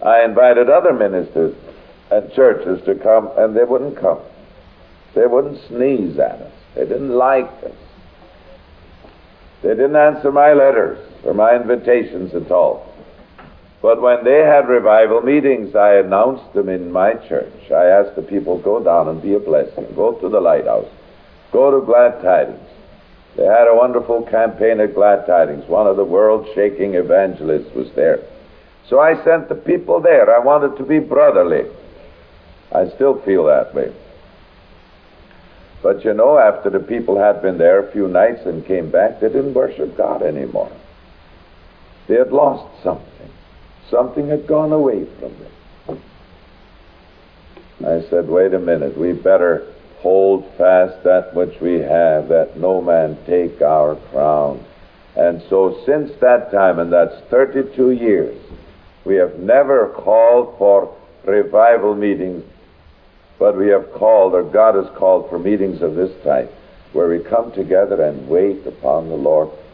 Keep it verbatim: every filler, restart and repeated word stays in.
I invited other ministers and churches to come, and they wouldn't come. They wouldn't sneeze at us. They didn't like us. They didn't answer my letters or my invitations at all. But when they had revival meetings, I announced them in my church. I asked the people, go down and be a blessing. Go to the Lighthouse. Go to Glad Tidings. They had a wonderful campaign at Glad Tidings. One of the world-shaking evangelists was there. So I sent the people there. I wanted to be brotherly. I still feel that way. But you know, after the people had been there a few nights and came back, they didn't worship God anymore. They had lost something. Something had gone away from them. I said, wait a minute, we better hold fast that which we have, that no man take our crown. And so since that time, and that's thirty-two years, we have never called for revival meetings, but we have called, or God has called for meetings of this type, where we come together and wait upon the Lord.